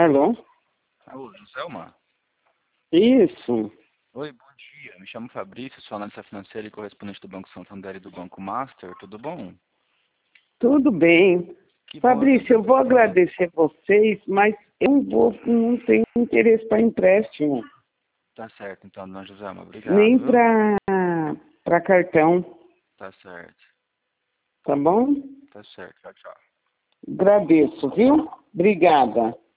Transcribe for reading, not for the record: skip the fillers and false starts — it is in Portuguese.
Alô? Alô, Joselma? Isso. Oi, bom dia. Me chamo Fabrício, sou analista financeiro e correspondente do Banco Santander e do Banco Master. Tudo bom? Tudo bem. Que bom. Fabrício, eu vou agradecer vocês, mas não tenho interesse para empréstimo, Tá certo, então, dona Joselma. Obrigado, nem viu? para cartão, Tá certo. tá bom? Tá certo. Tchau, tchau. Agradeço, viu? Obrigada.